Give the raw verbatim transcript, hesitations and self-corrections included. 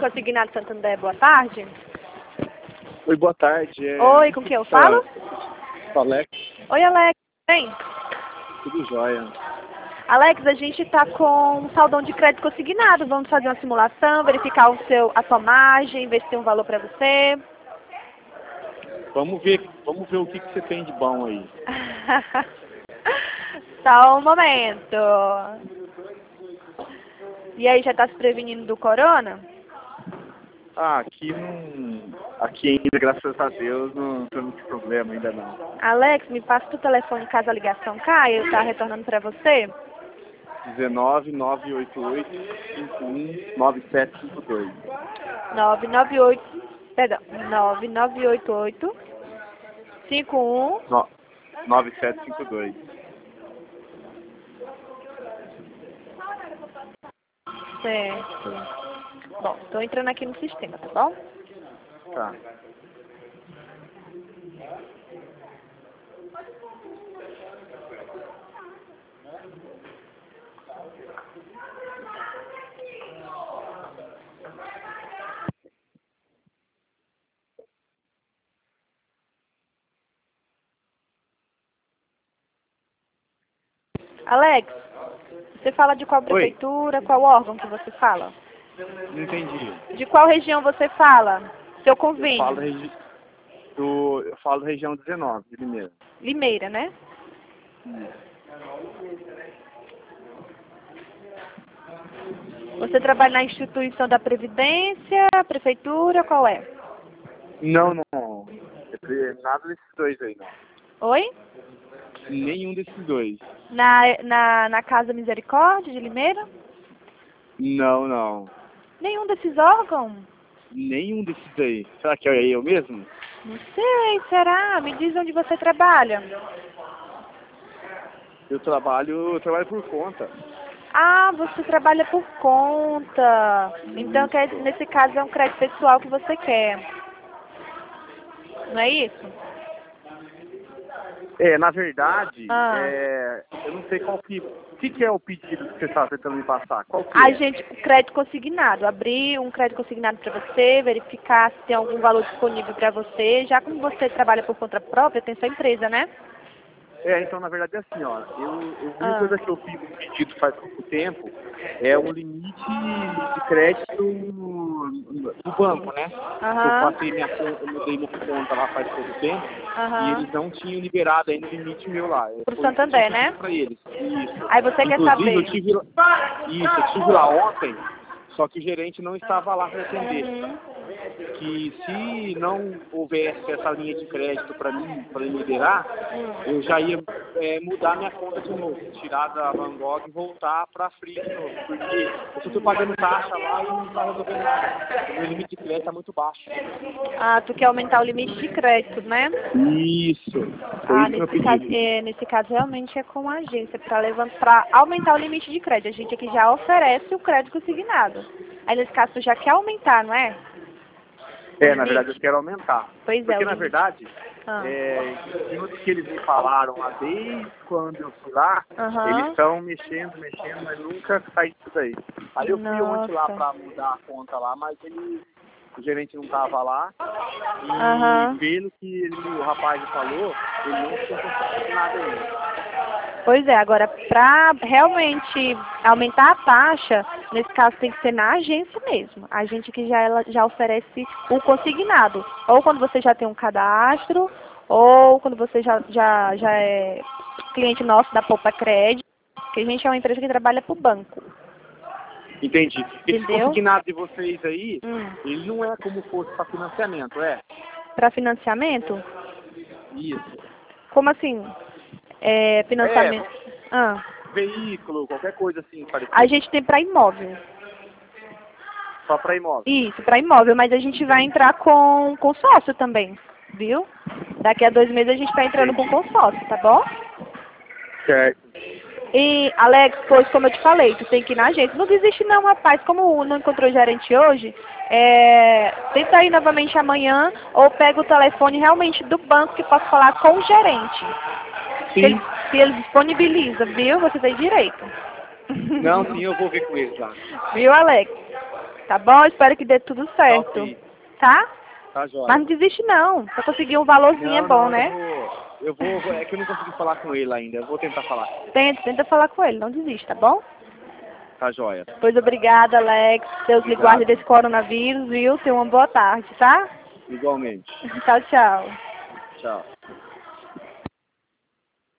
Consignado Santander, boa tarde. Oi, boa tarde. É... Oi, com quem eu falo? Sou Alex. Oi, Alex. Bem? Tudo jóia. Alex, a gente está com um saldão de crédito consignado. Vamos fazer uma simulação, verificar o seu, a sua margem, ver se tem um valor para você. Vamos ver, vamos ver o que, que você tem de bom aí. Só um momento. E aí, já está se prevenindo do corona? Ah, aqui não... Aqui ainda, graças a Deus, não tem muito problema ainda não. Alex, me passa o telefone caso a ligação caia, eu estou retornando para você. dezenove, nove oito oito, cinco um, nove sete cinco dois. nove nove oito, perdão, nove nove oito oito, cinco um, No, nove sete cinco dois. Certo. Bom, estou entrando aqui no sistema, tá bom? Tá. Alex, você fala de qual prefeitura, Oi. qual órgão que você fala? Não entendi. De qual região você fala? Seu Eu convênio? falo, regi... do... Eu falo região dezenove, de Limeira. Limeira, né? Você trabalha na instituição da Previdência, prefeitura, qual é? Não, não. Nada desses dois aí, não. Oi? Nenhum desses dois. Na, na, na Casa Misericórdia de Limeira? Não, não. Nenhum desses órgãos? Nenhum desses aí. Será que é eu mesmo? Não sei, será? Me diz onde você trabalha. Eu trabalho, eu trabalho por conta. Ah, você trabalha por conta. Então, quer, nesse caso, é um crédito pessoal que você quer. Não é isso? É, na verdade, Ah. é, eu não sei qual que... O que, que é o pedido que você está tentando me passar? Qual que A é? gente, o crédito consignado, abrir um crédito consignado para você, verificar se tem algum valor disponível para você. Já como você trabalha por conta própria, tem sua empresa, né? É, então, na verdade, é assim, ó. Eu, eu, a única Ah. coisa que eu fiz um pedido faz pouco tempo é um limite de crédito do banco, né? Aham. Eu passei minha conta, eu mudei minha conta lá faz pouco tempo Aham. e eles não tinham liberado ainda o limite meu lá. Pro Foi Santander, isso que eu né? pedi pra eles. Isso. Aí você quer Inclusive, saber. eu tive lá, isso, eu tive lá ontem, só que o gerente não estava lá para atender. Uhum. Que se não houvesse essa linha de crédito para mim, para me liberar, eu já ia é, mudar minha conta de novo, tirar da Van Gogh e voltar para a Free de novo, porque eu só estou pagando taxa lá e não está resolvendo nada. O meu limite de crédito está muito baixo. Ah, tu quer aumentar o limite de crédito, né? Isso, foi Ah, isso meu nesse caso, pedido. é, nesse caso realmente é com a agência, para levantar, aumentar o limite de crédito. A gente aqui já oferece o crédito consignado. Aí nesse caso tu já quer aumentar, não é? É, na verdade eu quero aumentar. Pois é, Porque o na limite. verdade, Ah. é, pelo que eles me falaram lá desde quando eu fui lá, Aham. eles estão mexendo, mexendo, mas nunca sai disso daí. Aí eu fui ontem lá Nossa. pra mudar a conta lá, mas ele, o gerente não tava lá. E Aham. pelo que ele, o rapaz falou, ele não tinha conseguido nada ainda. Pois é, agora para realmente aumentar a taxa, nesse caso tem que ser na agência mesmo. A gente que já, ela, já oferece o consignado. Ou quando você já tem um cadastro, ou quando você já, já, já é cliente nosso da Poupa Crédito, que a gente é uma empresa que trabalha para o banco. Entendi. Esse Entendeu? consignado de vocês aí, Hum. ele não é como fosse para financiamento, é? Para financiamento? Isso. Como assim? É, financiamento. Ah. Veículo, qualquer coisa assim, parecido. A gente tem para imóvel. Só para imóvel. Isso, para imóvel, mas a gente vai entrar com consórcio também, viu? Daqui a dois meses a gente está entrando com consórcio, tá bom? Certo. E, Alex, pois como eu te falei, tu tem que ir na agência. Não desiste não, rapaz. Como não encontrou gerente hoje, é, tenta ir novamente amanhã ou pega o telefone realmente do banco que possa falar com o gerente. Se ele, se ele disponibiliza, viu? Você tem direito. Não, sim, eu vou ver com eles lá. Viu, Alex? Tá bom? Espero que dê tudo certo. Tá, ok. Tá? Tá jóia. Mas não desiste não. Pra conseguir um valorzinho Não, é bom, não, né? Eu vou, eu vou, é que eu não consegui falar com ele ainda. Eu vou tentar falar. Tenta, tenta falar com ele, não desiste, tá bom? Tá jóia. Pois obrigada, Alex. Deus lhe Obrigado. guarde desse coronavírus, viu? Tenha uma boa tarde, tá? Igualmente. Tchau, tchau. Tchau.